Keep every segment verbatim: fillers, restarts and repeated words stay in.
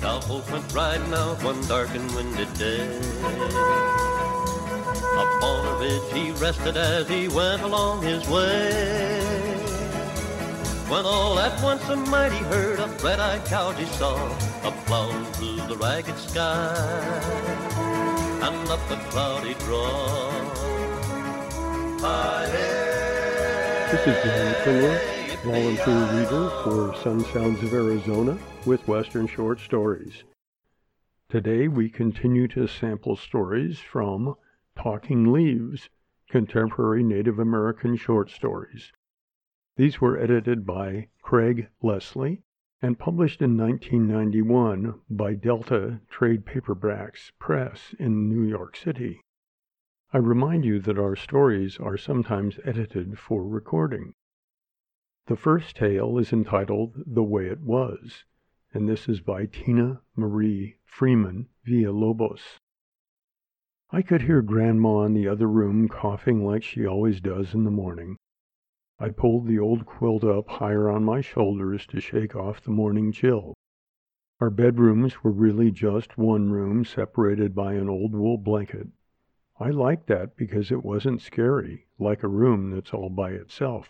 Cowfolk went riding out one dark and windy day. Upon a ridge he rested as he went along his way. When all at once a mighty herd of red-eyed cows he saw, a plowing through the ragged sky and up the cloudy draw. This is Dan Finler, volunteer reader for Sun Sounds of Arizona with Western Short Stories. Today we continue to sample stories from Talking Leaves, Contemporary Native American Short Stories. These were edited by Craig Leslie and published in nineteen ninety-one by Delta Trade Paperbacks Press in New York City. I remind you that our stories are sometimes edited for recording. The first tale is entitled The Way It Was, and this is by Tina Marie Freeman Villalobos. I could hear Grandma in the other room coughing like she always does in the morning. I pulled the old quilt up higher on my shoulders to shake off the morning chill. Our bedrooms were really just one room separated by an old wool blanket. I liked that because it wasn't scary, like a room that's all by itself.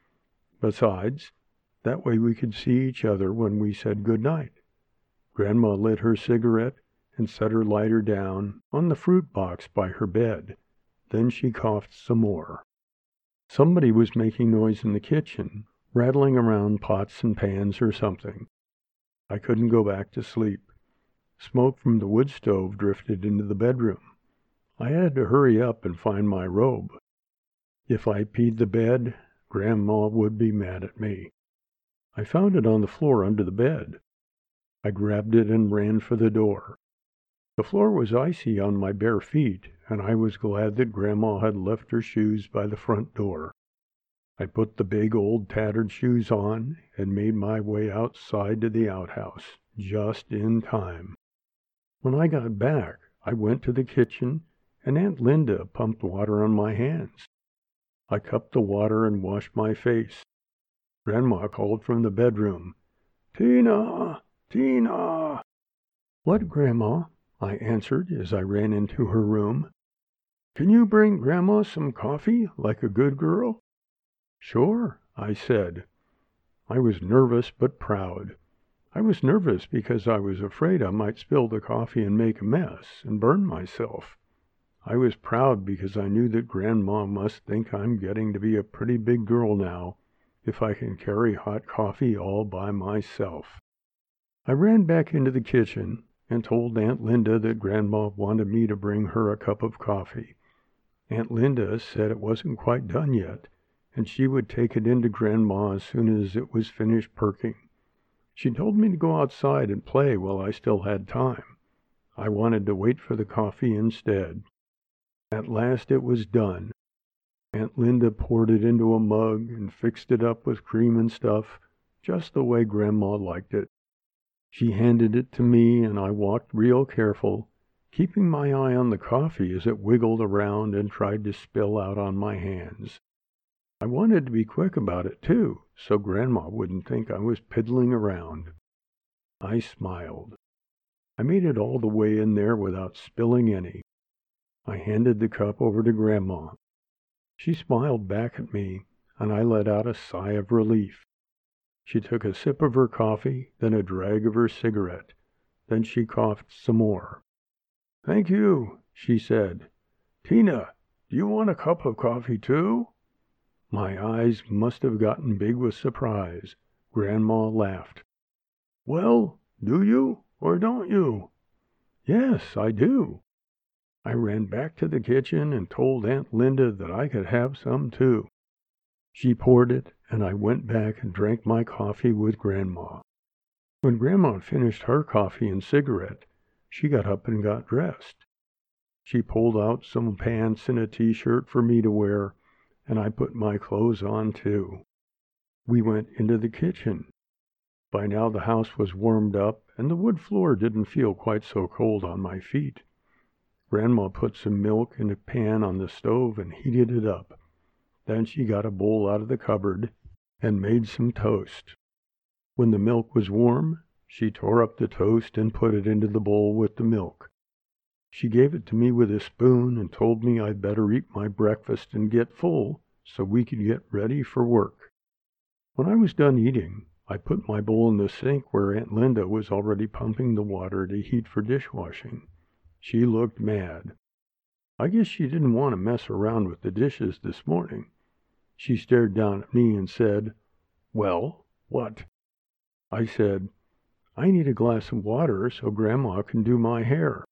Besides, that way we could see each other when we said good night. Grandma lit her cigarette and set her lighter down on the fruit box by her bed. Then she coughed some more. Somebody was making noise in the kitchen, rattling around pots and pans or something. I couldn't go back to sleep. Smoke from the wood stove drifted into the bedroom. I had to hurry up and find my robe. If I peed the bed, Grandma would be mad at me. I found it on the floor under the bed. I grabbed it and ran for the door. The floor was icy on my bare feet, and I was glad that Grandma had left her shoes by the front door. I put the big old tattered shoes on and made my way outside to the outhouse, just in time. When I got back, I went to the kitchen, and Aunt Linda pumped water on my hands. I cupped the water and washed my face. Grandma called from the bedroom, "Tina! Tina!" "What, Grandma?" I answered as I ran into her room. "Can you bring Grandma some coffee, like a good girl?" "Sure," I said. I was nervous but proud. I was nervous because I was afraid I might spill the coffee and make a mess and burn myself. I was proud because I knew that Grandma must think I'm getting to be a pretty big girl now if I can carry hot coffee all by myself. I ran back into the kitchen and told Aunt Linda that Grandma wanted me to bring her a cup of coffee. Aunt Linda said it wasn't quite done yet, and she would take it into Grandma as soon as it was finished perking. She told me to go outside and play while I still had time. I wanted to wait for the coffee instead. At last it was done. Aunt Linda poured it into a mug and fixed it up with cream and stuff, just the way Grandma liked it. She handed it to me, and I walked real careful, keeping my eye on the coffee as it wiggled around and tried to spill out on my hands. I wanted to be quick about it, too, so Grandma wouldn't think I was piddling around. I smiled. I made it all the way in there without spilling any. I handed the cup over to Grandma. She smiled back at me, and I let out a sigh of relief. She took a sip of her coffee, then a drag of her cigarette. Then she coughed some more. "Thank you," she said. "Tina, do you want a cup of coffee, too?" My eyes must have gotten big with surprise. Grandma laughed. "Well, do you or don't you?" "Yes, I do." I ran back to the kitchen and told Aunt Linda that I could have some, too. She poured it, and I went back and drank my coffee with Grandma. When Grandma finished her coffee and cigarette, she got up and got dressed. She pulled out some pants and a t-shirt for me to wear, and I put my clothes on, too. We went into the kitchen. By now the house was warmed up, and the wood floor didn't feel quite so cold on my feet. Grandma put some milk in a pan on the stove and heated it up. Then she got a bowl out of the cupboard and made some toast. When the milk was warm, She tore up the toast and put it into the bowl with the milk. She gave it to me with a spoon and told me I'd better eat my breakfast and get full so we could get ready for work. When I was done eating, I put my bowl in the sink where Aunt Linda was already pumping the water to heat for dishwashing. She looked mad. I guess she didn't want to mess around with the dishes this morning. She stared down at me and said, "Well, what?" I said, "I need a glass of water so Grandma can do my hair."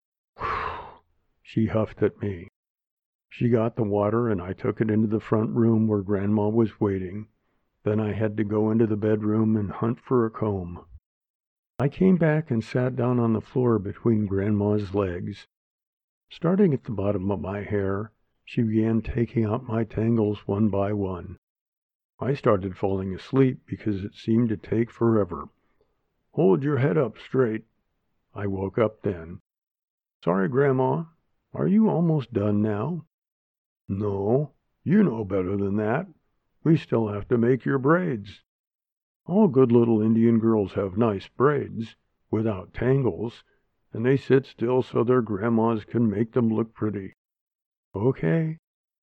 Whew, she huffed at me. She got the water and I took it into the front room where Grandma was waiting. Then I had to go into the bedroom and hunt for a comb. I came back and sat down on the floor between Grandma's legs. Starting at the bottom of my hair, she began taking out my tangles one by one. I started falling asleep because it seemed to take forever. "Hold your head up straight." I woke up then. "Sorry, Grandma. Are you almost done now?" "No, you know better than that. We still have to make your braids." "All good little Indian girls have nice braids, without tangles, and they sit still so their grandmas can make them look pretty." "Okay."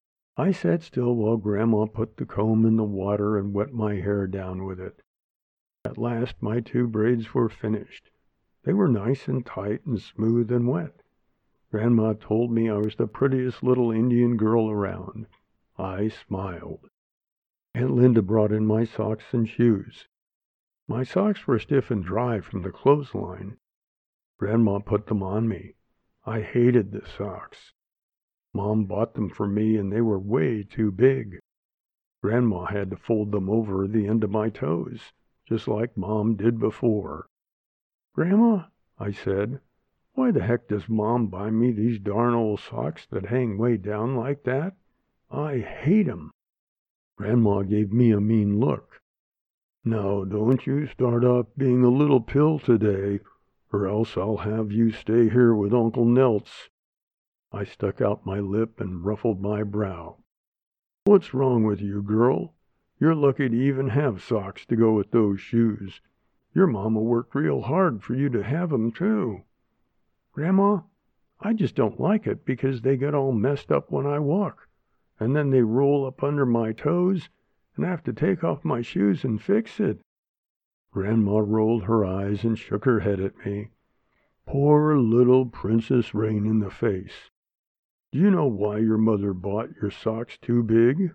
I sat still while Grandma put the comb in the water and wet my hair down with it. At last my two braids were finished. They were nice and tight and smooth and wet. Grandma told me I was the prettiest little Indian girl around. I smiled. Aunt Linda brought in my socks and shoes. My socks were stiff and dry from the clothesline. Grandma put them on me. I hated the socks. Mom bought them for me and they were way too big. Grandma had to fold them over the end of my toes, just like Mom did before. "Grandma," I said, "why the heck does Mom buy me these darn old socks that hang way down like that? I hate 'em." Grandma gave me a mean look. "Now don't you start off being a little pill today, or else I'll have you stay here with Uncle Nelts." I stuck out my lip and ruffled my brow. "What's wrong with you, girl? You're lucky to even have socks to go with those shoes. Your mama worked real hard for you to have 'em, too." "Grandma, I just don't like it because they get all messed up when I walk, and then they roll up under my toes, and I have to take off my shoes and fix it." Grandma rolled her eyes and shook her head at me. "Poor little Princess Rain in the Face. Do you know why your mother bought your socks too big?"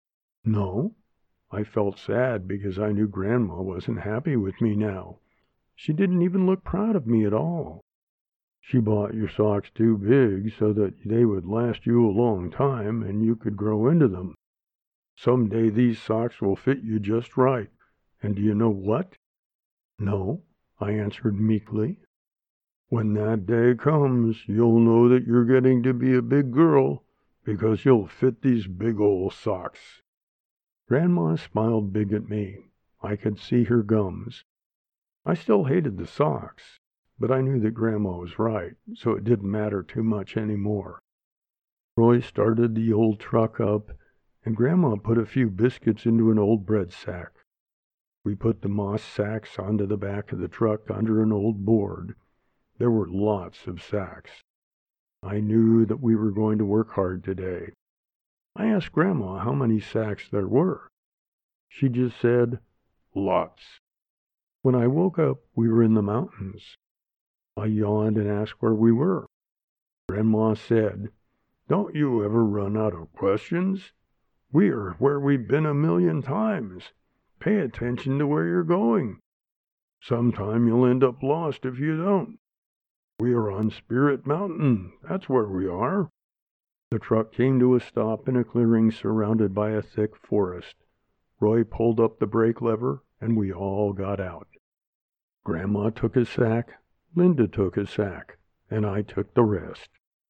"No." I felt sad because I knew Grandma wasn't happy with me now. She didn't even look proud of me at all. "She bought your socks too big so that they would last you a long time and you could grow into them. Someday these socks will fit you just right. And do you know what?" "No," I answered meekly. "When that day comes, you'll know that you're getting to be a big girl, because you'll fit these big old socks." Grandma smiled big at me. I could see her gums. I still hated the socks, but I knew that Grandma was right, so it didn't matter too much anymore. Roy started the old truck up, and Grandma put a few biscuits into an old bread sack. We put the moss sacks onto the back of the truck under an old board. There were lots of sacks. I knew that we were going to work hard today. I asked Grandma how many sacks there were. She just said, "Lots." When I woke up, we were in the mountains. I yawned and asked where we were. Grandma said, "Don't you ever run out of questions? We are where we've been a million times. Pay attention to where you're going. Sometime you'll end up lost if you don't. We are on Spirit Mountain. That's where we are." The truck came to a stop in a clearing surrounded by a thick forest. Roy pulled up the brake lever, and we all got out. Grandma took a sack, Linda took a sack, and I took the rest.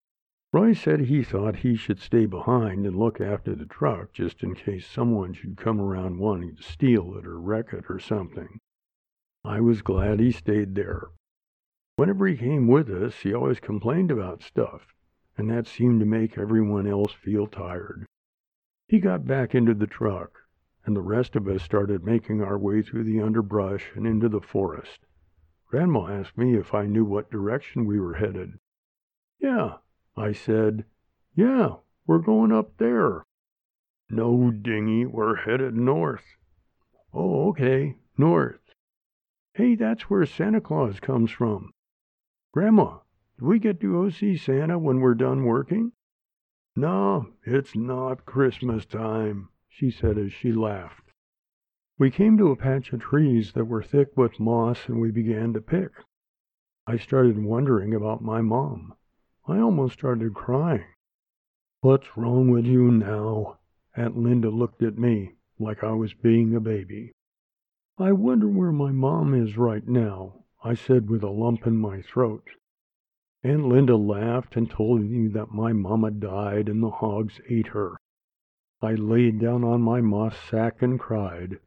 Roy said he thought he should stay behind and look after the truck just in case someone should come around wanting to steal it or wreck it or something. I was glad he stayed there. Whenever he came with us, he always complained about stuff, and that seemed to make everyone else feel tired. He got back into the truck, and the rest of us started making our way through the underbrush and into the forest. Grandma asked me if I knew what direction we were headed. Yeah, I said. Yeah, we're going up there. No, Dingy, we're headed north. Oh, okay, north. Hey, that's where Santa Claus comes from. Grandma, do we get to go see Santa when we're done working? No, it's not Christmas time, she said as she laughed. We came to a patch of trees that were thick with moss and we began to pick. I started wondering about my mom. I almost started crying. What's wrong with you now? Aunt Linda looked at me like I was being a baby. I wonder where my mom is right now, I said with a lump in my throat. Aunt Linda laughed and told me that my mama died and the hogs ate her. I laid down on my moss sack and cried.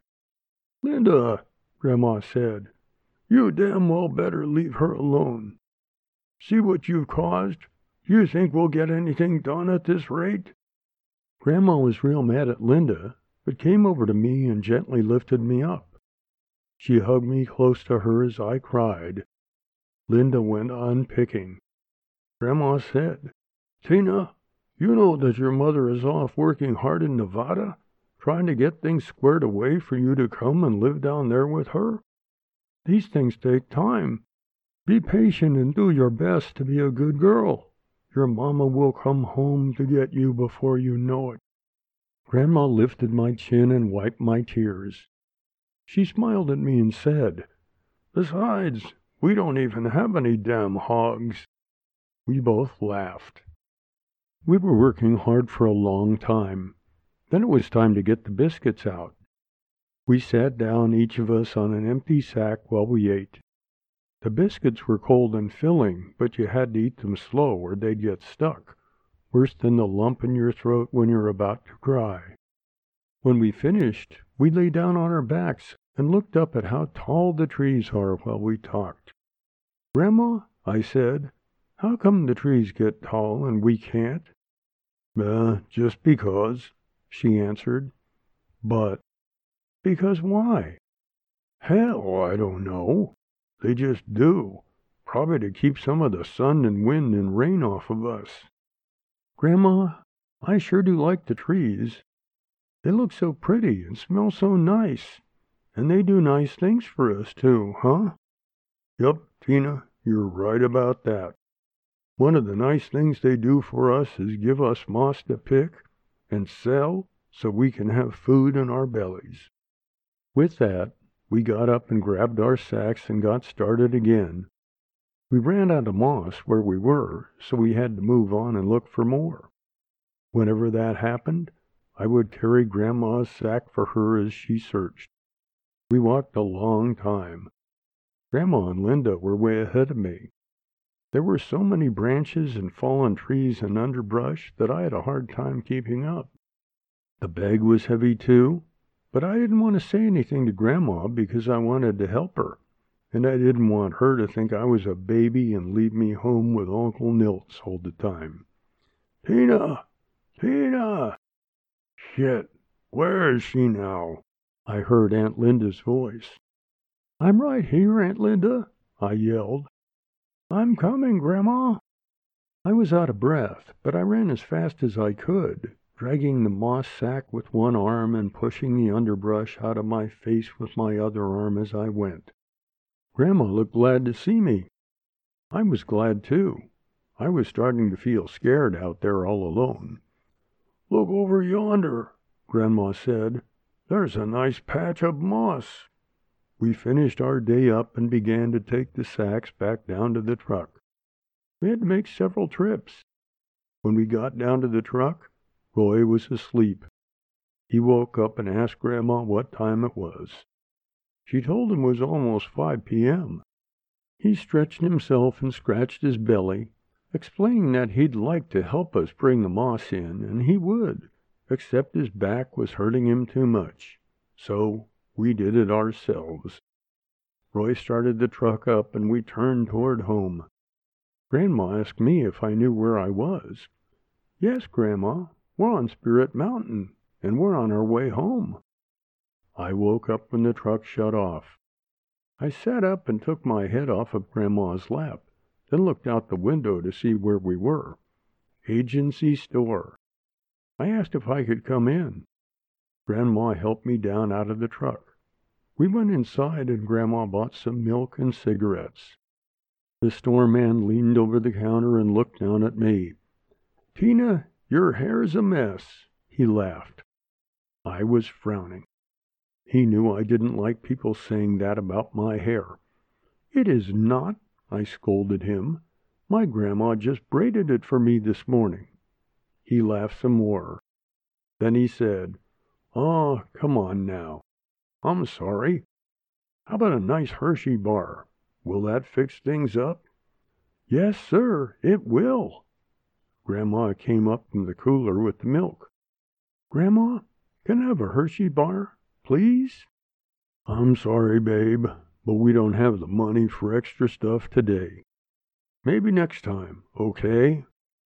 Linda, Grandma said, you damn well better leave her alone. See what you've caused? You think we'll get anything done at this rate? Grandma was real mad at Linda, but came over to me and gently lifted me up. She hugged me close to her as I cried. Linda went on picking. Grandma said, Tina, you know that your mother is off working hard in Nevada, trying to get things squared away for you to come and live down there with her? These things take time. Be patient and do your best to be a good girl. Your mama will come home to get you before you know it. Grandma lifted my chin and wiped my tears. She smiled at me and said, Besides, we don't even have any damn hogs. We both laughed. We were working hard for a long time. Then it was time to get the biscuits out. We sat down, each of us, on an empty sack while we ate. The biscuits were cold and filling, but you had to eat them slow or they'd get stuck, worse than the lump in your throat when you're about to cry. When we finished, we lay down on our backs and looked up at how tall the trees are while we talked. Grandma, I said, how come the trees get tall and we can't? Uh, just because, she answered. But, because why? Hell, I don't know. They just do, probably to keep some of the sun and wind and rain off of us. Grandma, I sure do like the trees. They look so pretty and smell so nice, and they do nice things for us too, huh? Yup, Tina, you're right about that. One of the nice things they do for us is give us moss to pick and sell so we can have food in our bellies. With that, we got up and grabbed our sacks and got started again. We ran out of moss where we were, so we had to move on and look for more. Whenever that happened, I would carry Grandma's sack for her as she searched. We walked a long time. Grandma and Linda were way ahead of me. There were so many branches and fallen trees and underbrush that I had a hard time keeping up. The bag was heavy too, but I didn't want to say anything to Grandma because I wanted to help her, and I didn't want her to think I was a baby and leave me home with Uncle Nilts all the time. Tina! Tina! Shit, where is she now? I heard Aunt Linda's voice. I'm right here, Aunt Linda, I yelled. I'm coming, Grandma. I was out of breath, but I ran as fast as I could, dragging the moss sack with one arm and pushing the underbrush out of my face with my other arm as I went. Grandma looked glad to see me. I was glad too. I was starting to feel scared out there all alone. Look over yonder, Grandma said. There's a nice patch of moss. We finished our day up and began to take the sacks back down to the truck. We had to make several trips. When we got down to the truck, Roy was asleep. He woke up and asked Grandma what time it was. She told him it was almost five p.m. He stretched himself and scratched his belly, explaining that he'd like to help us bring the moss in, and he would, except his back was hurting him too much. So we did it ourselves. Roy started the truck up and we turned toward home. Grandma asked me if I knew where I was. Yes, Grandma, we're on Spirit Mountain, and we're on our way home. I woke up when the truck shut off. I sat up and took my head off of Grandma's lap, then looked out the window to see where we were. Agency store. I asked if I could come in. Grandma helped me down out of the truck. We went inside and Grandma bought some milk and cigarettes. The store man leaned over the counter and looked down at me. "Tina, your hair's a mess," he laughed. I was frowning. He knew I didn't like people saying that about my hair. "It is not," I scolded him. "My grandma just braided it for me this morning." He laughed some more. Then he said, "Oh, come on now. I'm sorry. How about a nice Hershey bar? Will that fix things up?" "Yes, sir, it will." Grandma came up from the cooler with the milk. "Grandma, can I have a Hershey bar, please?" "I'm sorry, babe, but we don't have the money for extra stuff today. Maybe next time, okay?"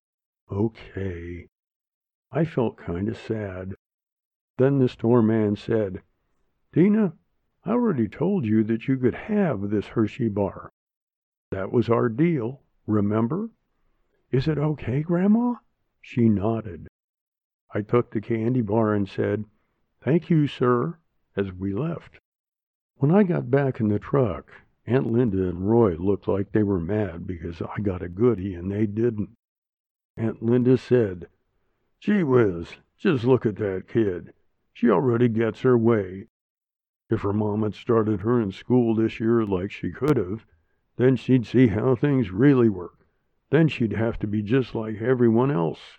Okay. I felt kind of sad. Then the store man said, "Tina, I already told you that you could have this Hershey bar. That was our deal, remember? Is it okay, Grandma?" She nodded. I took the candy bar and said, "Thank you, sir," as we left. When I got back in the truck, Aunt Linda and Roy looked like they were mad because I got a goodie and they didn't. Aunt Linda said, "Gee whiz, just look at that kid. She already gets her way. If her mom had started her in school this year like she could have, then she'd see how things really work. Then she'd have to be just like everyone else."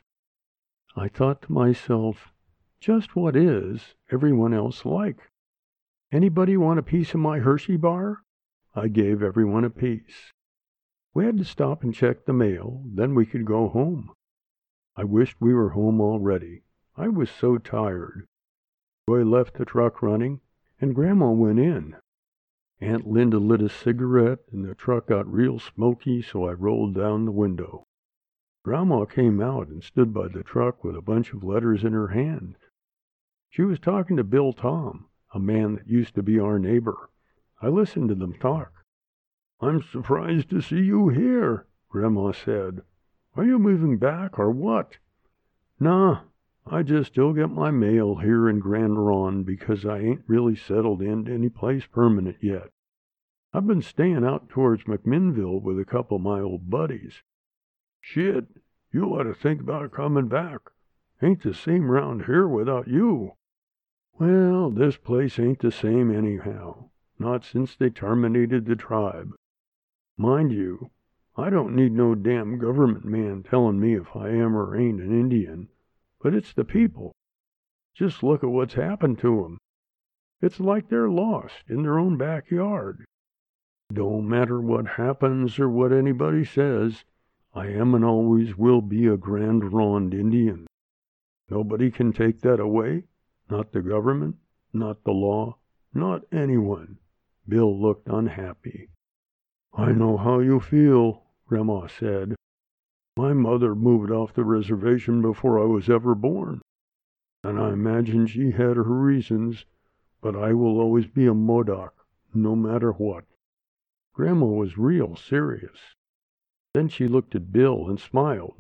I thought to myself, just what is everyone else like? Anybody want a piece of my Hershey bar? I gave everyone a piece. We had to stop and check the mail, then we could go home. I wished we were home already. I was so tired. Roy left the truck running, and Grandma went in. Aunt Linda lit a cigarette, and the truck got real smoky, so I rolled down the window. Grandma came out and stood by the truck with a bunch of letters in her hand. She was talking to Bill Tom, a man that used to be our neighbor. I listened to them talk. "I'm surprised to see you here," Grandma said. "Are you moving back or what?" "Nah, I just still get my mail here in Grand Ronde because I ain't really settled into any place permanent yet. I've been staying out towards McMinnville with a couple of my old buddies." "Shit, you ought to think about coming back. Ain't the same round here without you." "Well, this place ain't the same anyhow, not since they terminated the tribe. Mind you, I don't need no damn government man telling me if I am or ain't an Indian, but it's the people. Just look at what's happened to 'em. It's like they're lost in their own backyard. Don't matter what happens or what anybody says, I am and always will be a Grand Ronde Indian. Nobody can take that away, not the government, not the law, not anyone." Bill looked unhappy. "I know how you feel," Grandma said. "My mother moved off the reservation before I was ever born, and I imagine she had her reasons, but I will always be a Modoc, no matter what." Grandma was real serious. Then she looked at Bill and smiled.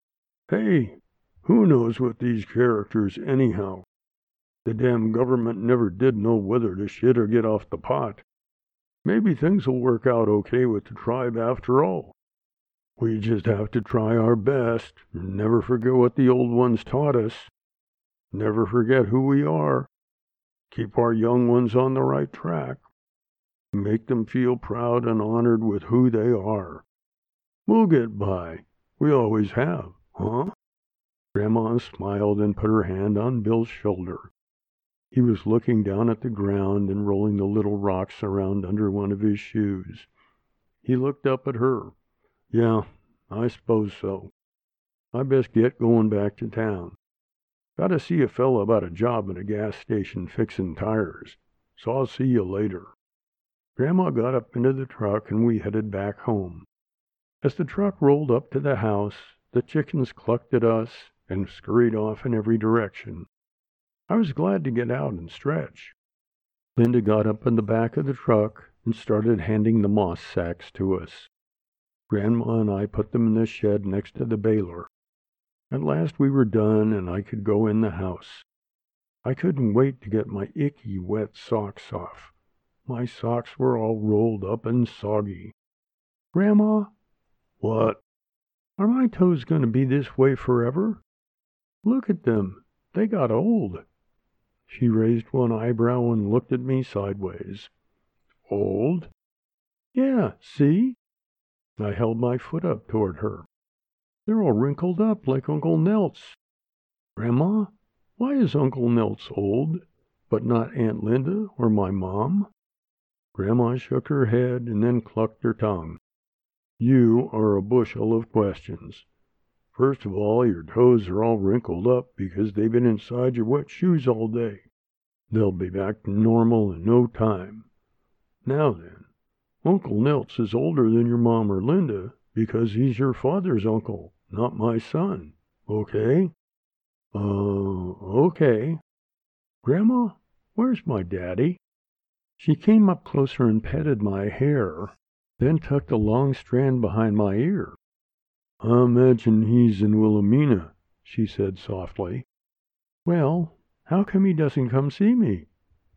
"Hey, who knows what these characters anyhow? The damn government never did know whether to shit or get off the pot. Maybe things will work out okay with the tribe after all. We just have to try our best and never forget what the old ones taught us. Never forget who we are. Keep our young ones on the right track. Make them feel proud and honored with who they are. We'll get by. We always have, huh?" Grandma smiled and put her hand on Bill's shoulder. He was looking down at the ground and rolling the little rocks around under one of his shoes. He looked up at her. "Yeah, I suppose so. I best get going back to town. Got to see a fella about a job at a gas station fixing tires, so I'll see you later." Grandma got up into the truck and we headed back home. As the truck rolled up to the house, the chickens clucked at us and scurried off in every direction. I was glad to get out and stretch. Linda got up in the back of the truck and started handing the moss sacks to us. Grandma and I put them in the shed next to the baler. At last we were done, and I could go in the house. I couldn't wait to get my icky, wet socks off. My socks were all rolled up and soggy. Grandma? What? Are my toes going to be this way forever? Look at them. They got old. She raised one eyebrow and looked at me sideways. Old? Yeah, see? I held my foot up toward her. They're all wrinkled up like Uncle Nelt's. Grandma, why is Uncle Nelt's old, but not Aunt Linda or my mom? Grandma shook her head and then clucked her tongue. You are a bushel of questions. First of all, your toes are all wrinkled up because they've been inside your wet shoes all day. They'll be back to normal in no time. Now then, Uncle Nelt's is older than your mom or Linda because he's your father's uncle, not my son. Okay? Uh, okay. Grandma, where's my daddy? She came up closer and petted my hair, then tucked a long strand behind my ear. I imagine he's in Wilhelmina, she said softly. Well, how come he doesn't come see me?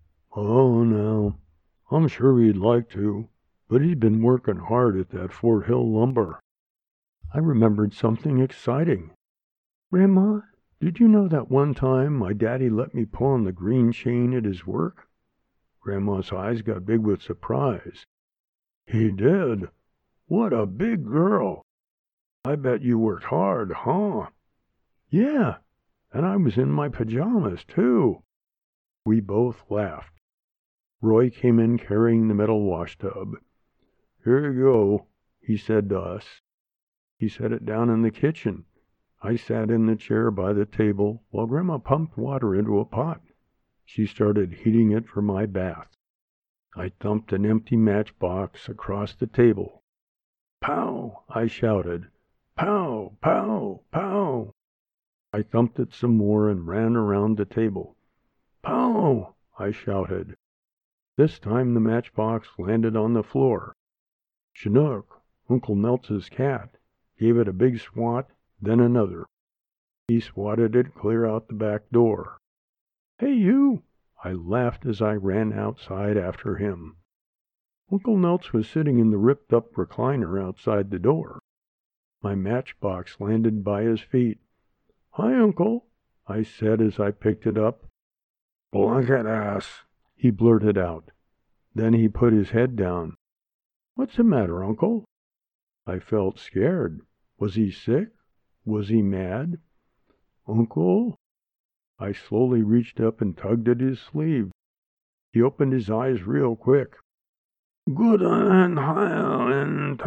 Oh, no. I'm sure he'd like to, but he's been working hard at that Fort Hill lumber. I remembered something exciting. Grandma, did you know that one time my daddy let me pull on the green chain at his work? Grandma's eyes got big with surprise. He did? What a big girl! I bet you worked hard, huh? Yeah, and I was in my pajamas, too. We both laughed. Roy came in carrying the metal washtub. Here you go, he said to us. He set it down in the kitchen. I sat in the chair by the table while Grandma pumped water into a pot. She started heating it for my bath. I thumped an empty matchbox across the table. Pow! I shouted. Pow! Pow! Pow! I thumped it some more and ran around the table. Pow! I shouted. This time the matchbox landed on the floor. Chinook, Uncle Nelt's cat, gave it a big swat, then another. He swatted it clear out the back door. Hey, you! I laughed as I ran outside after him. Uncle Nelt's was sitting in the ripped-up recliner outside the door. My matchbox landed by his feet. Hi, Uncle, I said as I picked it up. Blanket ass, he blurted out. Then he put his head down. What's the matter, Uncle? I felt scared. Was he sick? Was he mad? Uncle? I slowly reached up and tugged at his sleeve. He opened his eyes real quick. Good and high and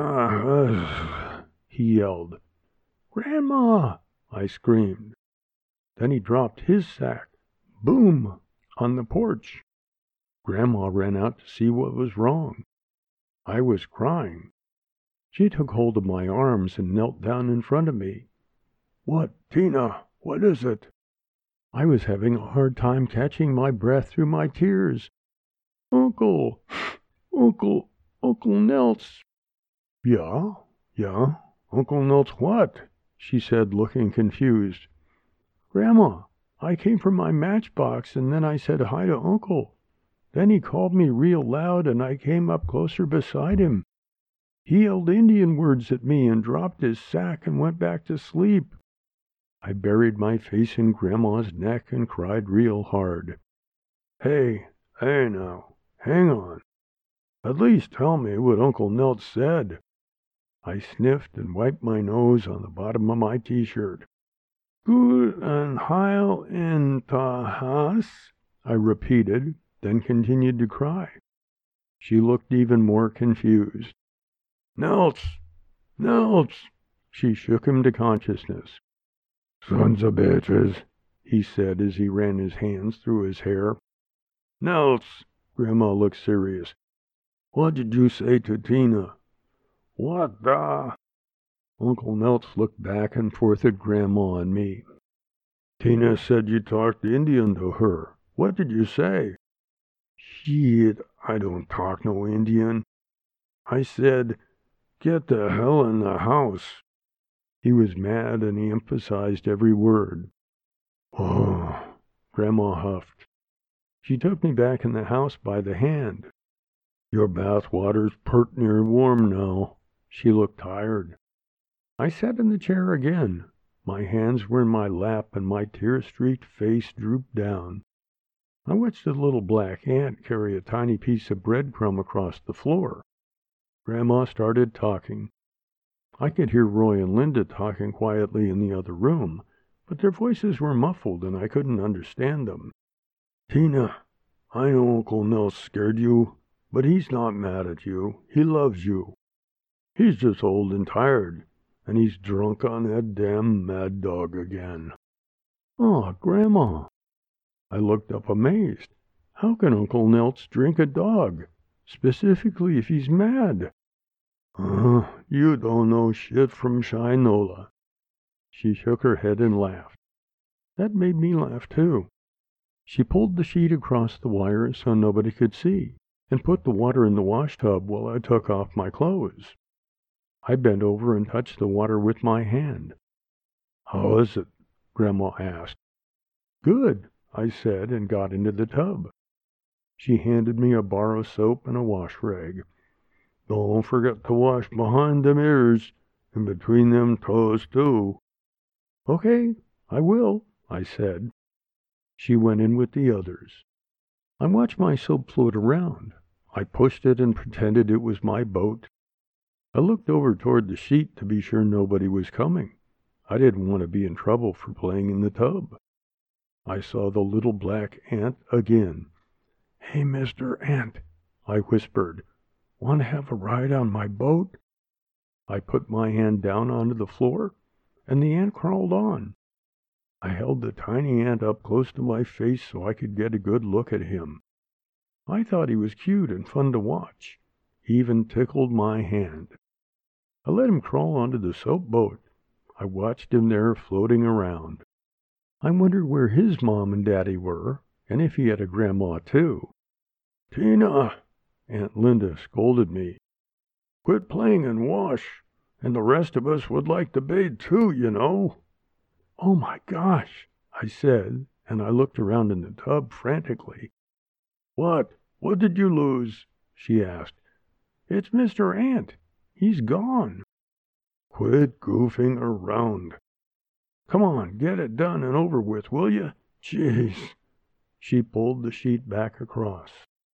uh, he yelled. Grandma! I screamed. Then he dropped his sack. Boom! On the porch. Grandma ran out to see what was wrong. I was crying. She took hold of my arms and knelt down in front of me. What, Tina? What is it? I was having a hard time catching my breath through my tears. Uncle, Uncle, Uncle Nelt's. Yeah, yeah, Uncle Nelt's what? She said, looking confused. Grandma, I came from my matchbox and then I said hi to Uncle. Then he called me real loud and I came up closer beside him. He yelled Indian words at me and dropped his sack and went back to sleep. I buried my face in Grandma's neck and cried real hard. Hey, hey now, hang on. At least tell me what Uncle Nelt said. I sniffed and wiped my nose on the bottom of my t-shirt. Good and heil in Tajas, I repeated, then continued to cry. She looked even more confused. Nelts! Nelts! She shook him to consciousness. Sons of bitches, he said as he ran his hands through his hair. Nelts! Grandma looked serious. What did you say to Tina? What the? Uncle Nelts looked back and forth at Grandma and me. Tina said you talked Indian to her. What did you say? Shit, I don't talk no Indian. I said, get the hell in the house. He was mad and he emphasized every word. Oh, Grandma huffed. She took me back in the house by the hand. Your bath water's pert near warm now. She looked tired. I sat in the chair again. My hands were in my lap and my tear-streaked face drooped down. I watched the little black ant carry a tiny piece of breadcrumb across the floor. Grandma started talking. I could hear Roy and Linda talking quietly in the other room, but their voices were muffled and I couldn't understand them. Tina, I know Uncle Nels scared you, but he's not mad at you. He loves you. He's just old and tired, and he's drunk on that damn mad dog again. Oh, Grandma. I looked up amazed. How can Uncle Nels drink a dog, specifically if he's mad? Uh, you don't know shit from Shinola. She shook her head and laughed. That made me laugh too. She pulled the sheet across the wire so nobody could see, and put the water in the wash tub while I took off my clothes. I bent over and touched the water with my hand. How is it? Grandma asked. Good, I said, and got into the tub. She handed me a bar of soap and a wash rag. Don't forget to wash behind them ears, and between them toes too. Okay, I will, I said. She went in with the others. I watched my soap float around. I pushed it and pretended it was my boat. I looked over toward the sheet to be sure nobody was coming. I didn't want to be in trouble for playing in the tub. I saw the little black ant again. Hey, Mister Ant, I whispered. Want to have a ride on my boat? I put my hand down onto the floor, and the ant crawled on. I held the tiny ant up close to my face so I could get a good look at him. I thought he was cute and fun to watch. He even tickled my hand. I let him crawl onto the soap boat. I watched him there floating around. I wondered where his mom and daddy were, and if he had a grandma too. Tina, Aunt Linda scolded me. Quit playing and wash, and the rest of us would like to bathe too, you know. Oh my gosh, I said, and I looked around in the tub frantically. What? What did you lose? She asked. It's Mister Ant. He's gone. Quit goofing around. Come on, get it done and over with, will you? Jeez. She pulled the sheet back across.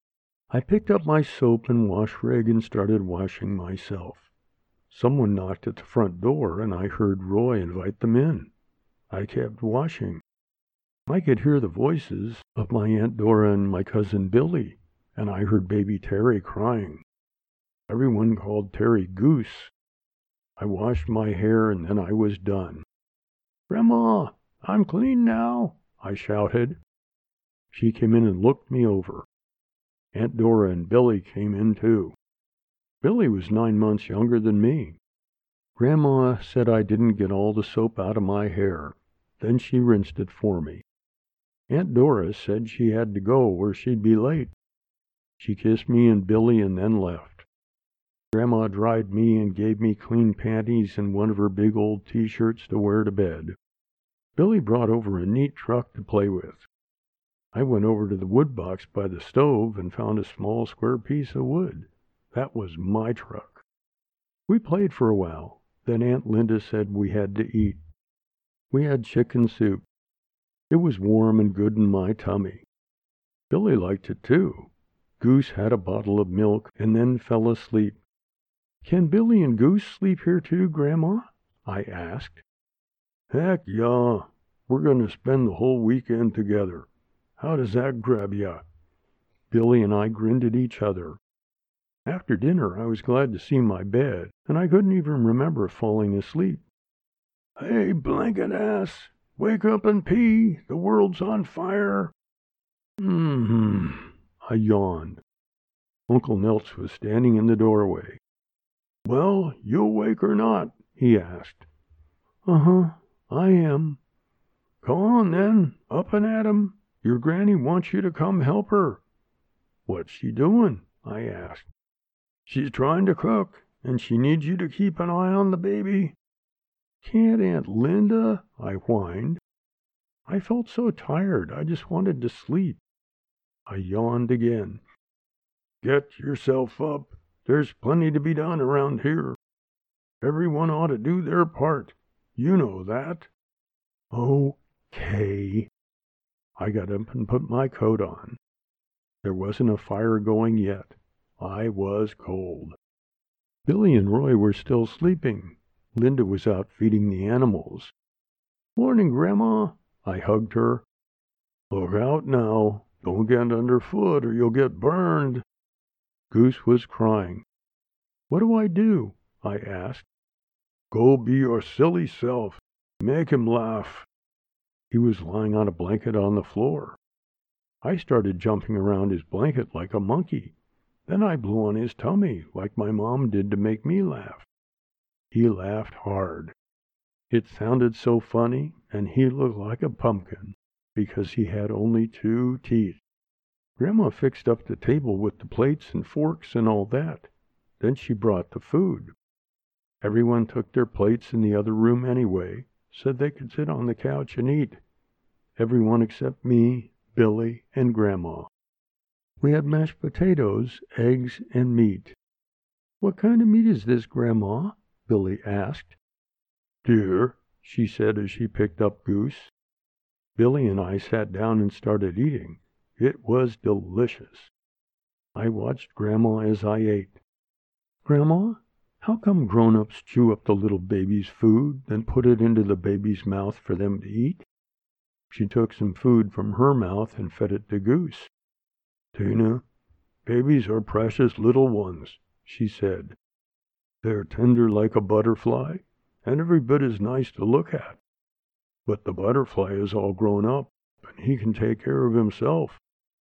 I picked up my soap and wash rag and started washing myself. Someone knocked at the front door, and I heard Roy invite them in. I kept washing. I could hear the voices of my Aunt Dora and my cousin Billy, and I heard baby Terry crying. Everyone called Terry Goose. I washed my hair, and then I was done. Grandma, I'm clean now, I shouted. She came in and looked me over. Aunt Dora and Billy came in too. Billy was nine months younger than me. Grandma said I didn't get all the soap out of my hair. Then she rinsed it for me. Aunt Dora said she had to go or she'd be late. She kissed me and Billy and then left. Grandma dried me and gave me clean panties and one of her big old t-shirts to wear to bed. Billy brought over a neat truck to play with. I went over to the wood box by the stove and found a small square piece of wood. That was my truck. We played for a while. Then Aunt Linda said we had to eat. We had chicken soup. It was warm and good in my tummy. Billy liked it too. Goose had a bottle of milk and then fell asleep. Can Billy and Goose sleep here too, Grandma? I asked. Heck yeah. We're going to spend the whole weekend together. How does that grab ya? Billy and I grinned at each other. After dinner, I was glad to see my bed, and I couldn't even remember falling asleep. Hey, blanket ass, wake up and pee. The world's on fire. Hmm, I yawned. Uncle Nels was standing in the doorway. Well, you awake or not? He asked. Uh-huh, I am. Come on then, up and at 'em. Your granny wants you to come help her. "What's she doing?" I asked. "She's trying to cook, and she needs you to keep an eye on the baby." "Can't Aunt Linda?" I whined. I felt so tired, I just wanted to sleep. I yawned again. "Get yourself up. There's plenty to be done around here. Everyone ought to do their part. You know that." "Okay." I got up and put my coat on. There wasn't a fire going yet. I was cold. Billy and Roy were still sleeping. Linda was out feeding the animals. "Morning, Grandma." I hugged her. "Look out now. Don't get underfoot or you'll get burned." Goose was crying. "What do I do?" I asked. "Go be your silly self. Make him laugh." He was lying on a blanket on the floor. I started jumping around his blanket like a monkey. Then I blew on his tummy like my mom did to make me laugh. He laughed hard. It sounded so funny, and he looked like a pumpkin because he had only two teeth. Grandma fixed up the table with the plates and forks and all that. Then she brought the food. Everyone took their plates in the other room anyway, so they could sit on the couch and eat. Everyone except me, Billy, and Grandma. We had mashed potatoes, eggs, and meat. "What kind of meat is this, Grandma?" Billy asked. "Deer," she said as she picked up goose. Billy and I sat down and started eating. It was delicious. I watched Grandma as I ate. "Grandma, how come grown-ups chew up the little baby's food, then put it into the baby's mouth for them to eat?" She took some food from her mouth and fed it to Goose. "Tina, babies are precious little ones," she said. "They're tender like a butterfly, and every bit as nice to look at. But the butterfly is all grown up, and he can take care of himself.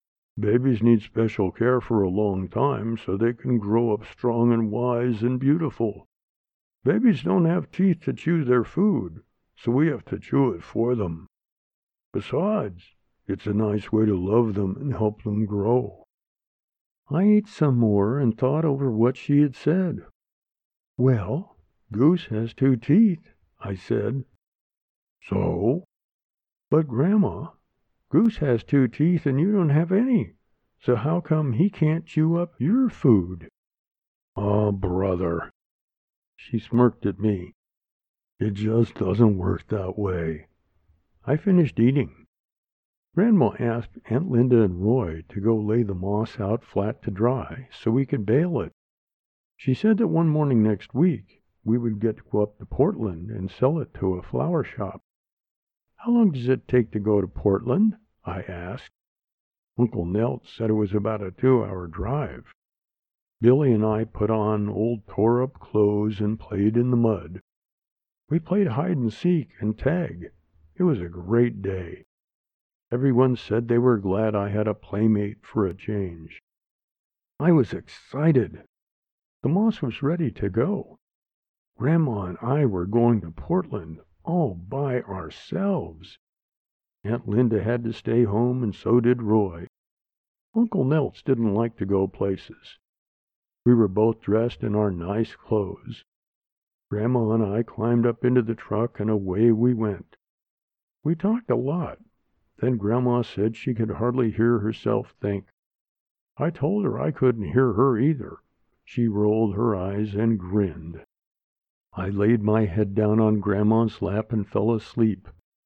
Babies need special care for a long time so they can grow up strong and wise and beautiful. Babies don't have teeth to chew their food, so we have to chew it for them. Besides, it's a nice way to love them and help them grow." I ate some more and thought over what she had said. "Well, Goose has two teeth," I said. "So?" "But, Grandma, Goose has two teeth and you don't have any, so how come he can't chew up your food?" "Oh, brother." She smirked at me. "It just doesn't work that way." I finished eating. Grandma asked Aunt Linda and Roy to go lay the moss out flat to dry so we could bale it. She said that one morning next week we would get to go up to Portland and sell it to a flower shop. "How long does it take to go to Portland?" I asked. Uncle Nelt said it was about a two-hour drive. Billy and I put on old tore-up clothes and played in the mud. We played hide-and-seek and tag. It was a great day. Everyone said they were glad I had a playmate for a change. I was excited. The moss was ready to go. Grandma and I were going to Portland all by ourselves. Aunt Linda had to stay home, and so did Roy. Uncle Nelts didn't like to go places. We were both dressed in our nice clothes. Grandma and I climbed up into the truck, and away we went. We talked a lot. Then Grandma said she could hardly hear herself think. I told her I couldn't hear her either. She rolled her eyes and grinned. I laid my head down on Grandma's lap and fell asleep.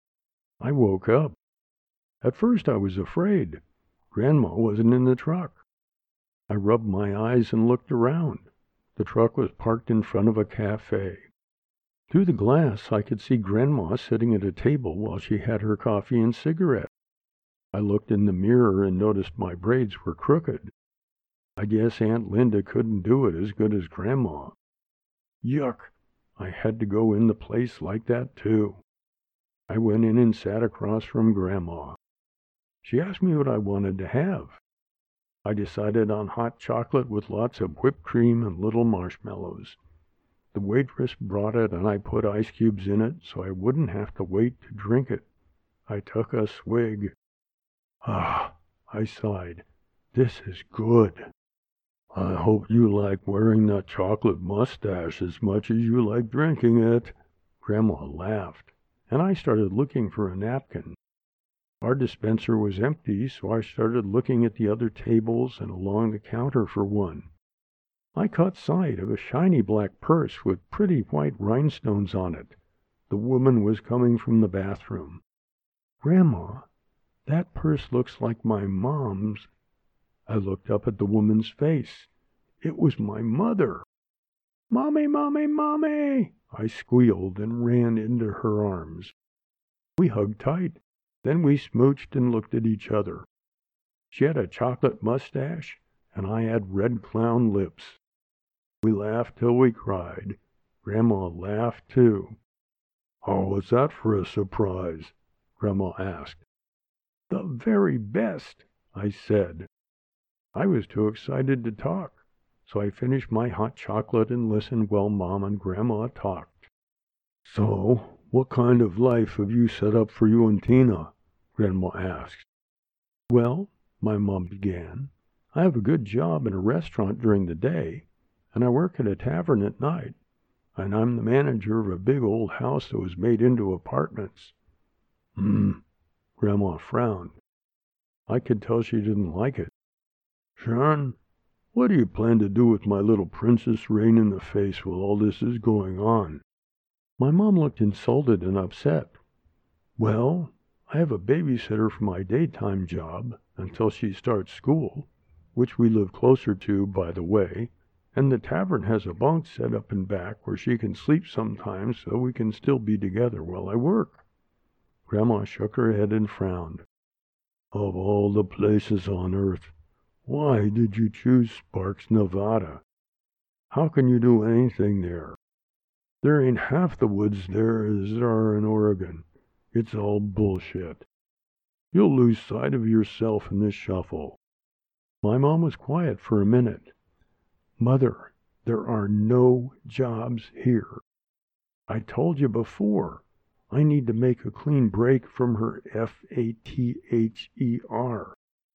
I woke up. At first I was afraid. Grandma wasn't in the truck. I rubbed my eyes and looked around. The truck was parked in front of a cafe. Through the glass I could see Grandma sitting at a table while she had her coffee and cigarette. I looked in the mirror and noticed my braids were crooked. I guess Aunt Linda couldn't do it as good as Grandma. Yuck! I had to go in the place like that, too. I went in and sat across from Grandma. She asked me what I wanted to have. I decided on hot chocolate with lots of whipped cream and little marshmallows. The waitress brought it, and I put ice cubes in it so I wouldn't have to wait to drink it. I took a swig. Ah, I sighed. This is good. I hope you like wearing that chocolate mustache as much as you like drinking it." Grandma laughed, and I started looking for a napkin. Our dispenser was empty, so I started looking at the other tables and along the counter for one. I caught sight of a shiny black purse with pretty white rhinestones on it. The woman was coming from the bathroom. "Grandma, that purse looks like my mom's." I looked up at the woman's face. It was my mother. "Mommy, mommy, mommy!" I squealed and ran into her arms. We hugged tight. Then we smooched and looked at each other. She had a chocolate mustache, and I had red clown lips. We laughed till we cried. Grandma laughed too. "How was that for a surprise?" Grandma asked. "The very best," I said. I was too excited to talk, so I finished my hot chocolate and listened while Mom and Grandma talked. "So, what kind of life have you set up for you and Tina?" Grandma asked. "Well," my mom began, "I have a good job in a restaurant during the day, and I work at a tavern at night, and I'm the manager of a big old house that was made into apartments." "Hmm." Grandma frowned. I could tell she didn't like it. "Sharon, what do you plan to do with my little Princess Rain in the face while all this is going on?" My mom looked insulted and upset. "Well, I have a babysitter for my daytime job until she starts school, which we live closer to, by the way, and the tavern has a bunk set up in back where she can sleep sometimes so we can still be together while I work." Grandma shook her head and frowned. "Of all the places on earth, why did you choose Sparks, Nevada? How can you do anything there? There ain't half the woods there as there are in Oregon. It's all bullshit. You'll lose sight of yourself in this shuffle." My mom was quiet for a minute. "Mother, there are no jobs here. I told you before, I need to make a clean break from her F A T H E R.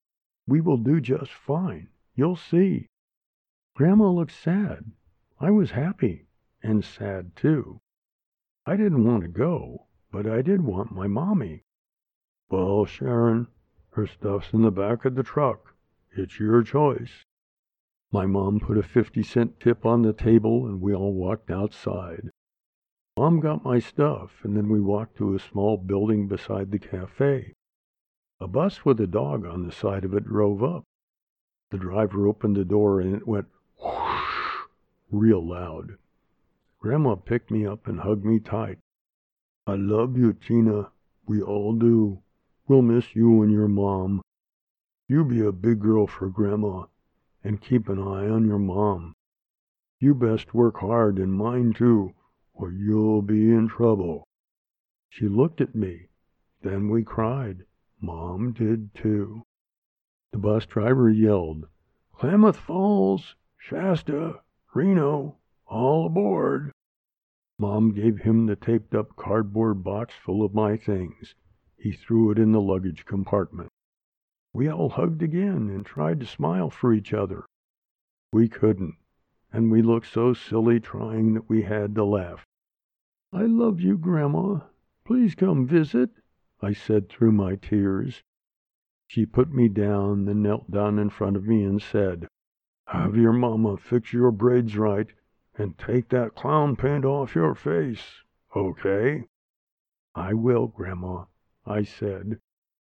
We will do just fine. You'll see." Grandma looked sad. I was happy, and sad too. I didn't want to go, but I did want my mommy. "Well, Sharon, her stuff's in the back of the truck. It's your choice." My mom put a fifty-cent tip on the table, and we all walked outside. Mom got my stuff, and then we walked to a small building beside the cafe. A bus with a dog on the side of it drove up. The driver opened the door, and it went whoosh real loud. Grandma picked me up and hugged me tight. "I love you, Tina. We all do. We'll miss you and your mom. You be a big girl for Grandma, and keep an eye on your mom. You best work hard and mine too, or you'll be in trouble." She looked at me. Then we cried. Mom did too. The bus driver yelled, "Klamath Falls, Shasta, Reno, all aboard." Mom gave him the taped-up cardboard box full of my things. He threw it in the luggage compartment. We all hugged again and tried to smile for each other. We couldn't, and we looked so silly trying that we had to laugh. "I love you, Grandma. Please come visit," I said through my tears. She put me down, then knelt down in front of me and said, "Have your mama fix your braids right and take that clown paint off your face, okay?" "I will, Grandma," I said.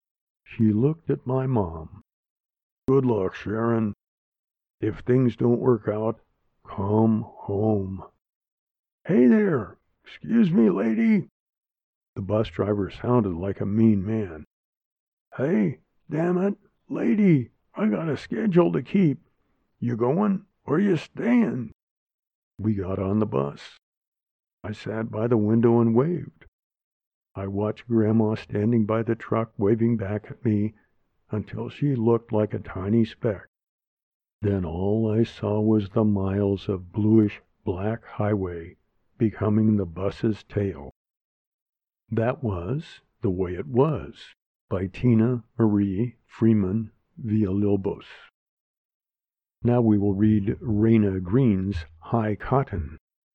She looked at my mom. "Good luck, Sharon. If things don't work out, come home." "Hey there! Excuse me, lady." The bus driver sounded like a mean man. "Hey, damn it, lady, I got a schedule to keep. You going or you staying?" We got on the bus. I sat by the window and waved. I watched Grandma standing by the truck waving back at me until she looked like a tiny speck. Then all I saw was the miles of bluish black highway becoming the bus's tail. That was The Way It Was by Tina Marie Freeman Villalobos. Now we will read Raina Green's High Cotton.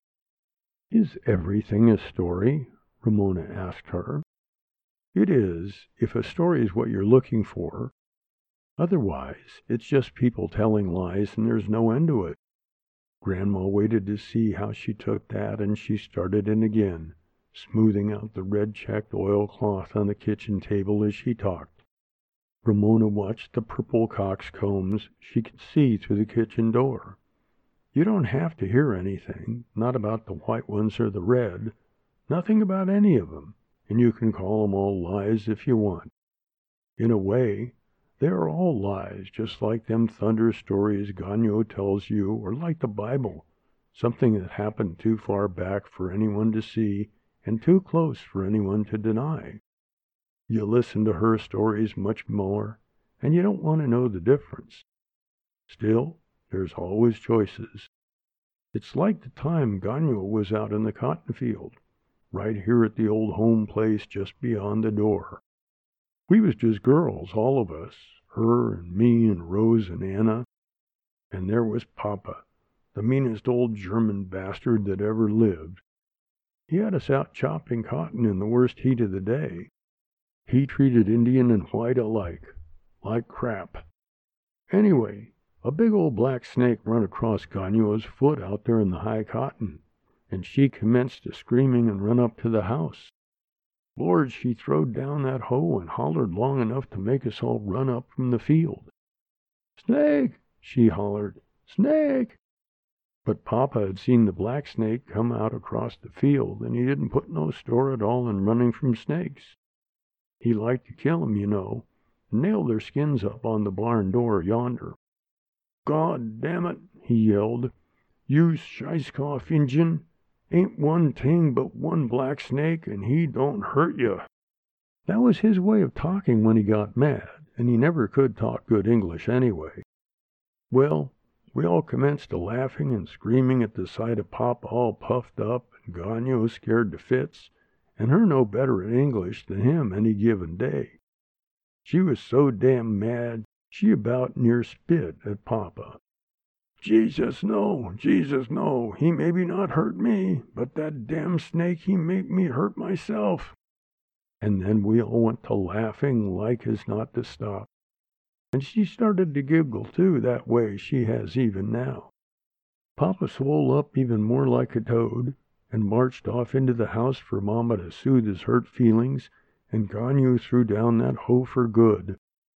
"Is everything a story?" Ramona asked her. "It is, if a story is what you're looking for. Otherwise, it's just people telling lies and there's no end to it." Grandma waited to see how she took that, and she started in again, smoothing out the red-checked oilcloth on the kitchen table as she talked. Ramona watched the purple coxcombs she could see through the kitchen door. "You don't have to hear anything, not about the white ones or the red, nothing about any of them, and you can call them all lies if you want. In a way, they are all lies, just like them thunder stories Gagno tells you, or like the Bible, something that happened too far back for anyone to see and too close for anyone to deny. You listen to her stories much more, and you don't want to know the difference. Still, there's always choices. It's like the time Gagno was out in the cotton field, right here at the old home place just beyond the door. We was just girls, all of us, her and me and Rose and Anna. And there was Papa, the meanest old German bastard that ever lived. He had us out chopping cotton in the worst heat of the day. He treated Indian and white alike, like crap. Anyway, a big old black snake run across Gagno's foot out there in the high cotton, and she commenced a screaming and run up to the house. Lord, she throwed down that hoe and hollered long enough to make us all run up from the field. 'Snake!' she hollered. 'Snake!' But Papa had seen the black snake come out across the field, and he didn't put no store at all in running from snakes. He liked to kill 'em, you know, and nail their skins up on the barn door yonder. 'God damn it!' he yelled. 'You Scheisskopf Injun! Ain't one ting but one black snake, and he don't hurt you.' That was his way of talking when he got mad, and he never could talk good English anyway. Well, we all commenced a laughing and screaming at the sight of Papa all puffed up and Gagno scared to fits, and her no better at English than him any given day. She was so damn mad, she about near spit at Papa. 'Jesus, no! Jesus, no! He maybe not hurt me, but that damn snake, he make me hurt myself.' And then we all went to laughing like as not to stop. And she started to giggle, too, that way she has even now. Papa swole up even more like a toad, and marched off into the house for Mama to soothe his hurt feelings, and Gagno threw down that hoe for good.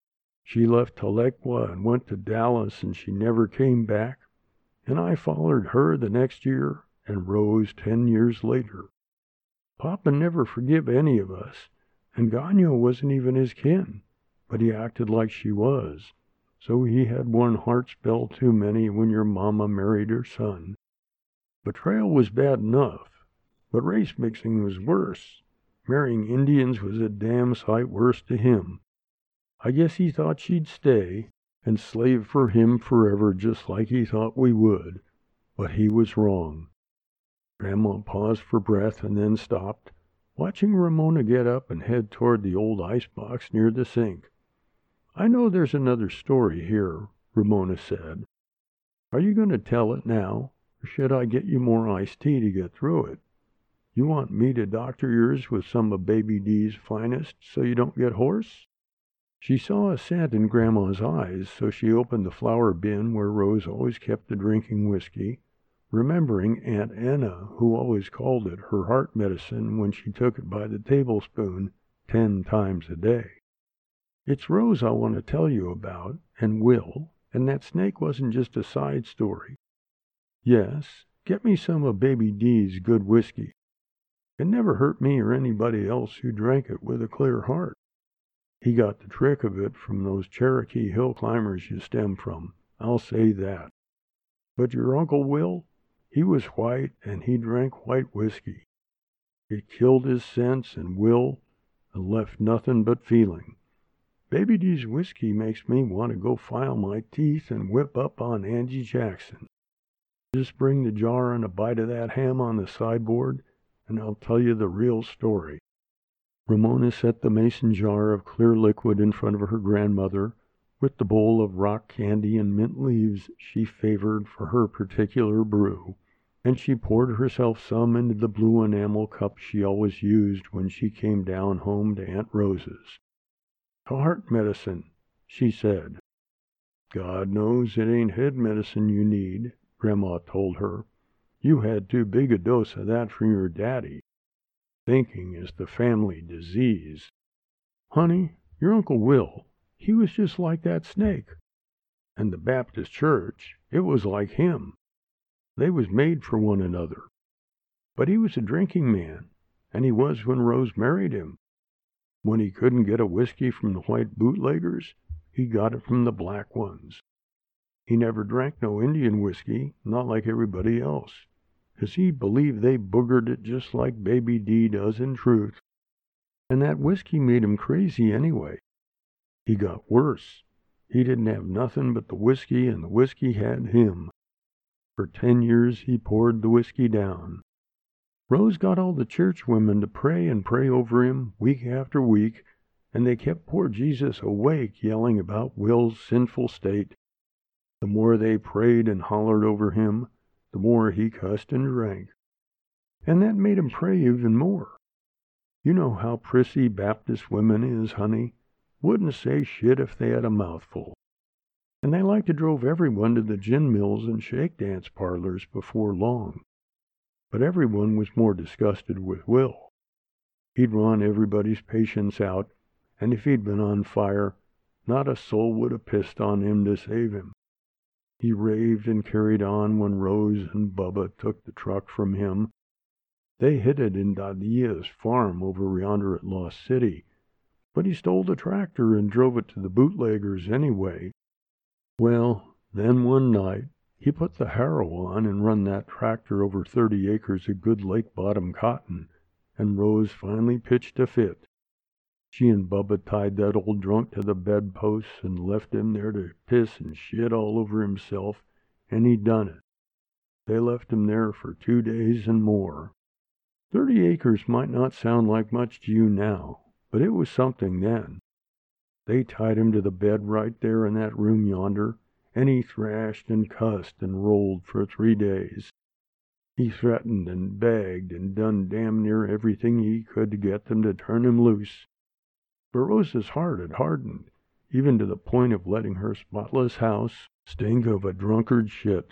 She left Tahlequah and went to Dallas, and she never came back, and I followed her the next year, and Rose ten years later. Papa never forgive any of us, and Gagno wasn't even his kin, but he acted like she was, so he had one heart spell too many when your Mama married her son. Betrayal was bad enough, but race mixing was worse. Marrying Indians was a damn sight worse to him. I guess he thought she'd stay and slave for him forever just like he thought we would, but he was wrong." Grandma paused for breath and then stopped, watching Ramona get up and head toward the old icebox near the sink. "I know there's another story here," Ramona said. "Are you going to tell it now, or should I get you more iced tea to get through it? You want me to doctor yours with some of Baby D's finest so you don't get hoarse?" She saw assent in Grandma's eyes, so she opened the flour bin where Rose always kept the drinking whiskey, remembering Aunt Anna, who always called it her heart medicine when she took it by the tablespoon ten times a day. "It's Rose I want to tell you about, and Will, and that snake wasn't just a side story. Yes, get me some of Baby D's good whiskey. It never hurt me or anybody else who drank it with a clear heart. He got the trick of it from those Cherokee hill climbers you stem from, I'll say that. But your Uncle Will, he was white, and he drank white whiskey. It killed his sense and will, and left nothing but feeling. Baby D's whiskey makes me want to go file my teeth and whip up on Angie Jackson. Just bring the jar and a bite of that ham on the sideboard, and I'll tell you the real story." Ramona set the mason jar of clear liquid in front of her grandmother, with the bowl of rock candy and mint leaves she favored for her particular brew, and she poured herself some into the blue enamel cup she always used when she came down home to Aunt Rose's. "To heart medicine," she said. "God knows it ain't head medicine you need," Grandma told her. "You had too big a dose of that for your daddy. Thinking is the family disease. Honey, your Uncle Will, he was just like that snake. And the Baptist church, it was like him. They was made for one another. But he was a drinking man, and he was when Rose married him. When he couldn't get a whiskey from the white bootleggers, he got it from the black ones. He never drank no Indian whiskey, not like everybody else, 'cause he believed they boogered it just like Baby D does in truth. And that whiskey made him crazy anyway. He got worse. He didn't have nothing but the whiskey, and the whiskey had him. For ten years he poured the whiskey down. Rose got all the church women to pray and pray over him week after week, and they kept poor Jesus awake yelling about Will's sinful state. The more they prayed and hollered over him, the more he cussed and drank. And that made him pray even more. You know how prissy Baptist women is, honey. Wouldn't say shit if they had a mouthful. And they like to drove everyone to the gin mills and shake dance parlors before long. But everyone was more disgusted with Will. He'd run everybody's patience out, and if he'd been on fire, not a soul would have pissed on him to save him. He raved and carried on when Rose and Bubba took the truck from him. They hid it in Dadia's farm over yonder at Lost City, but he stole the tractor and drove it to the bootleggers anyway. Well, then one night, he put the harrow on and run that tractor over thirty acres of good lake-bottom cotton, and Rose finally pitched a fit. She and Bubba tied that old drunk to the bedposts and left him there to piss and shit all over himself, and he done it. They left him there for two days and more. Thirty acres might not sound like much to you now, but it was something then. They tied him to the bed right there in that room yonder, and he thrashed and cussed and rolled for three days. He threatened and begged and done damn near everything he could to get them to turn him loose. But Rose's heart had hardened, even to the point of letting her spotless house stink of a drunkard's shit.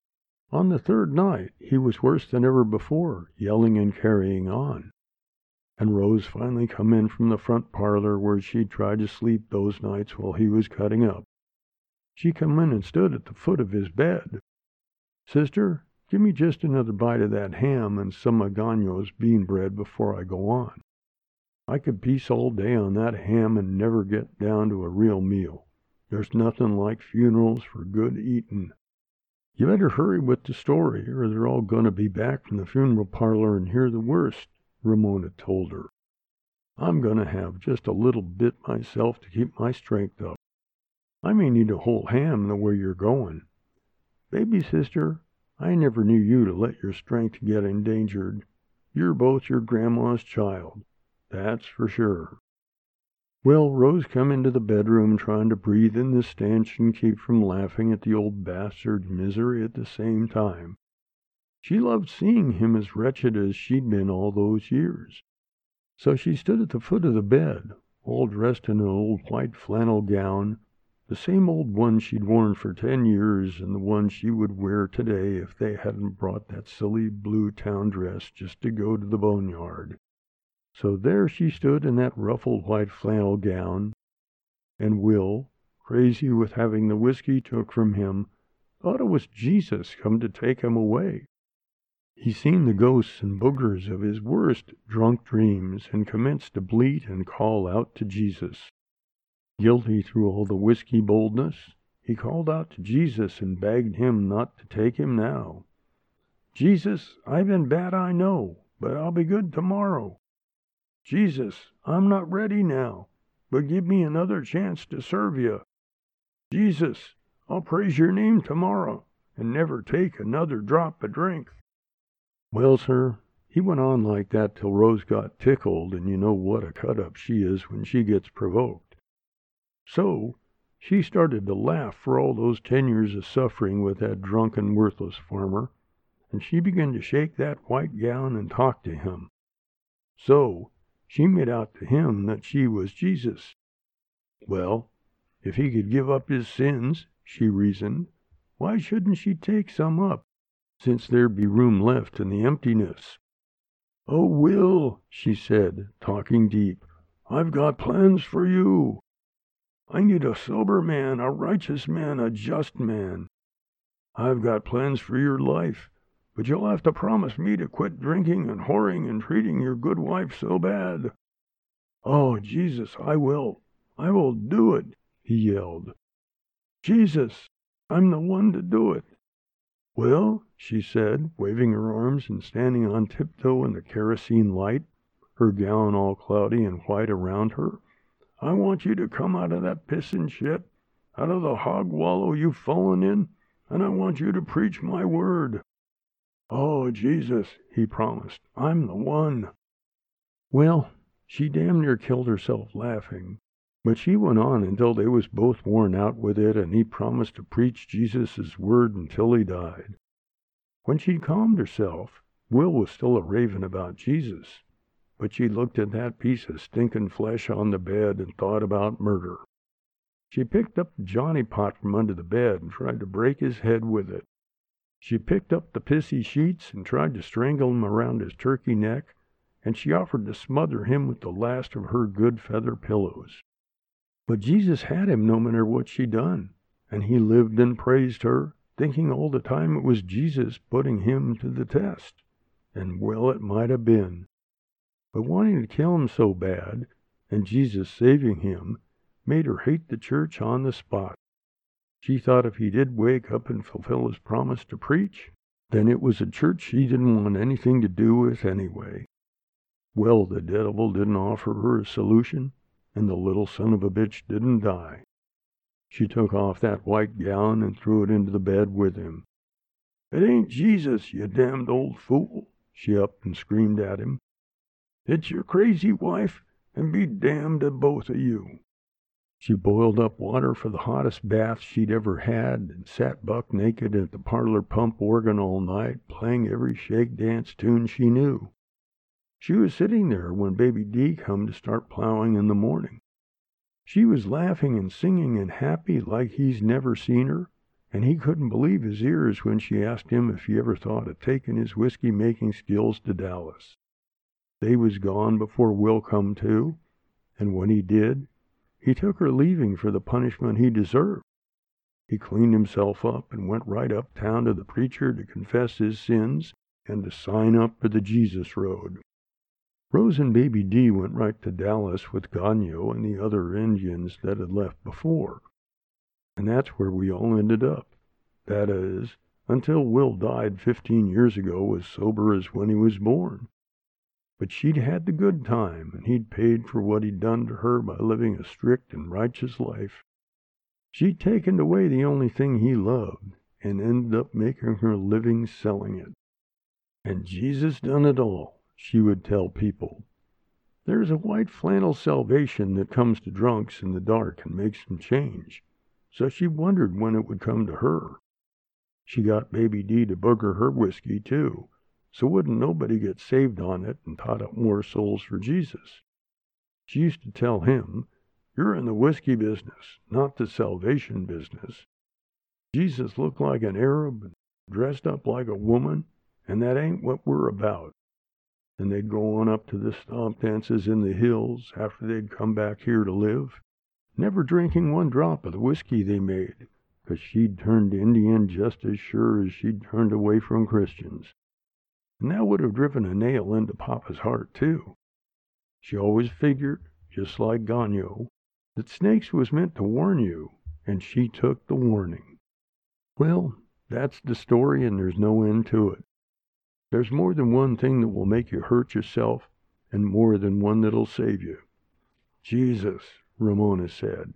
On the third night, he was worse than ever before, yelling and carrying on. And Rose finally come in from the front parlor where she'd tried to sleep those nights while he was cutting up. She come in and stood at the foot of his bed. "Sister, give me just another bite of that ham and some of Gagno's bean bread before I go on. I could piece all day on that ham and never get down to a real meal. There's nothing like funerals for good eatin'." "You better hurry with the story, or they're all going to be back from the funeral parlor and hear the worst," Ramona told her. "I'm going to have just a little bit myself to keep my strength up. I may need a whole ham the way you're going. Baby sister, I never knew you to let your strength get endangered. You're both your grandma's child, that's for sure." Well, Rose come into the bedroom trying to breathe in the stench and keep from laughing at the old bastard's misery at the same time. She loved seeing him as wretched as she'd been all those years. So she stood at the foot of the bed, all dressed in an old white flannel gown, the same old one she'd worn for ten years and the one she would wear today if they hadn't brought that silly blue town dress just to go to the boneyard. So there she stood in that ruffled white flannel gown, and Will, crazy with having the whiskey took from him, thought it was Jesus come to take him away. He seen the ghosts and boogers of his worst drunk dreams and commenced to bleat and call out to Jesus. Guilty through all the whiskey boldness, he called out to Jesus and begged him not to take him now. "Jesus, I've been bad, I know, but I'll be good tomorrow. Jesus, I'm not ready now, but give me another chance to serve you. Jesus, I'll praise your name tomorrow and never take another drop of drink." Well, sir, he went on like that till Rose got tickled, and you know what a cut-up she is when she gets provoked. So She started to laugh for all those ten years of suffering with that drunken, worthless farmer, and she began to shake that white gown and talk to him. So she made out to him that she was Jesus. Well, if he could give up his sins, she reasoned, why shouldn't she take some up, since there'd be room left in the emptiness? "Oh, Will," she said, talking deep, "I've got plans for you. I need a sober man, a righteous man, a just man. I've got plans for your life, but you'll have to promise me to quit drinking and whoring and treating your good wife so bad." "Oh, Jesus, I will. I will do it," he yelled. "Jesus, I'm the one to do it." "Well," she said, waving her arms and standing on tiptoe in the kerosene light, her gown all cloudy and white around her, "I want you to come out of that pissin' shit, out of the hog wallow you've fallen in, and I want you to preach my word." "Oh, Jesus," he promised, "I'm the one." Well, she damn near killed herself laughing, but she went on until they was both worn out with it, and he promised to preach Jesus' word until he died. When she'd calmed herself, Will was still a raving about Jesus, but she looked at that piece of stinking flesh on the bed and thought about murder. She picked up the Johnny pot from under the bed and tried to break his head with it. She picked up the pissy sheets and tried to strangle him around his turkey neck, and she offered to smother him with the last of her good feather pillows. But Jesus had him no matter what she done, and he lived and praised her, thinking all the time it was Jesus putting him to the test. And well it might have been. But wanting to kill him so bad, and Jesus saving him, made her hate the church on the spot. She thought if he did wake up and fulfill his promise to preach, then it was a church she didn't want anything to do with anyway. Well, the devil didn't offer her a solution, and the little son of a bitch didn't die. She took off that white gown and threw it into the bed with him. "It ain't Jesus, you damned old fool," she upped and screamed at him. "It's your crazy wife, and be damned to both of you." She boiled up water for the hottest bath she'd ever had, and sat buck naked at the parlor pump organ all night, playing every shake dance tune she knew. She was sitting there when Baby D come to start plowing in the morning. She was laughing and singing and happy like he's never seen her, and he couldn't believe his ears when she asked him if he ever thought of taking his whiskey-making skills to Dallas. They was gone before Will come to, and when he did, he took her leaving for the punishment he deserved. He cleaned himself up and went right uptown to the preacher to confess his sins and to sign up for the Jesus Road. Rose and Baby D went right to Dallas with Gagno and the other Indians that had left before. And that's where we all ended up. That is, until Will died fifteen years ago as sober as when he was born. But she'd had the good time, and he'd paid for what he'd done to her by living a strict and righteous life. She'd taken away the only thing he loved, and ended up making her living selling it. And Jesus done it all, she would tell people. There's a white flannel salvation that comes to drunks in the dark and makes them change, so she wondered when it would come to her. She got Baby D to booger her whiskey, too, so wouldn't nobody get saved on it and taught up more souls for Jesus. She used to tell him, "You're in the whiskey business, not the salvation business. Jesus looked like an Arab and dressed up like a woman, and that ain't what we're about." And they'd go on up to the stomp dances in the hills after they'd come back here to live, never drinking one drop of the whiskey they made, 'cause she'd turned Indian just as sure as she'd turned away from Christians. And that would have driven a nail into Papa's heart, too. She always figured, just like Gagno, that snakes was meant to warn you, and she took the warning. Well, that's the story, and there's no end to it. There's more than one thing that will make you hurt yourself, and more than one that'll save you. Jesus, Ramona said.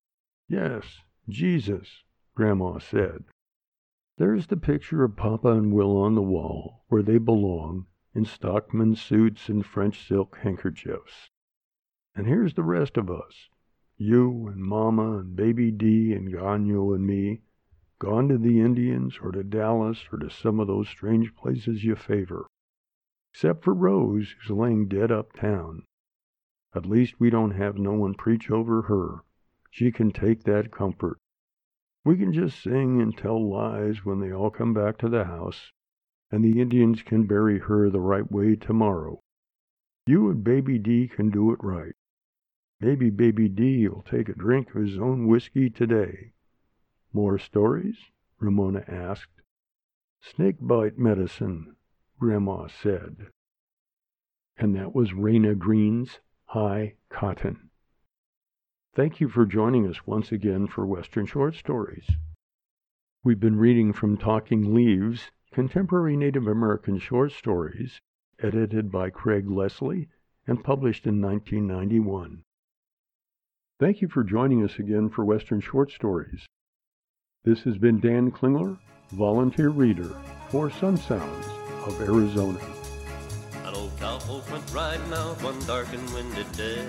Yes, Jesus, Grandma said. There's the picture of Papa and Will on the wall, where they belong, in stockman's suits and French silk handkerchiefs. And here's the rest of us, You and Mama and Baby D and Gano and me, gone to the Indians or to Dallas or to some of those strange places you favor. Except for Rose, who's laying dead uptown. At least we don't have no one preach over her. She can take that comfort. We can just sing and tell lies when they all come back to the house, and the Indians can bury her the right way tomorrow. You and Baby D can do it right. Maybe Baby D will take a drink of his own whiskey today. More stories? Ramona asked. Snake bite medicine, Grandma said. And that was Raina Green's High Cotton. Thank you for joining us once again for Western Short Stories. We've been reading from Talking Leaves, Contemporary Native American Short Stories, edited by Craig Leslie and published in nineteen ninety-one. Thank you for joining us again for Western Short Stories. This has been Dan Klingler, volunteer reader for Sun Sounds of Arizona. An old cowpoke went riding out one dark and windy day.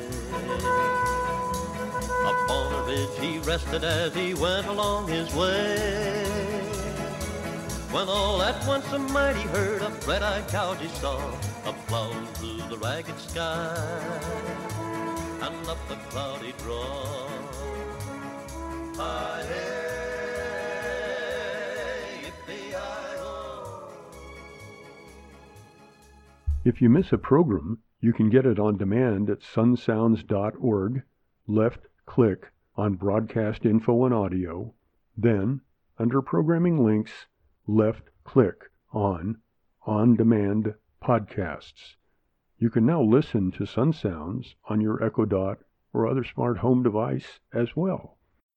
Up on a ridge he rested as he went along his way. When all at once a mighty herd of red-eyed cows he saw, a plowing through the ragged sky and up the cloudy draw. If you miss a program, you can get it on demand at sun sounds dot org. Left-click on Broadcast Info and Audio. Then, under Programming Links, left-click on On Demand Podcasts. You can now listen to Sun Sounds on your Echo Dot or other smart home device as well.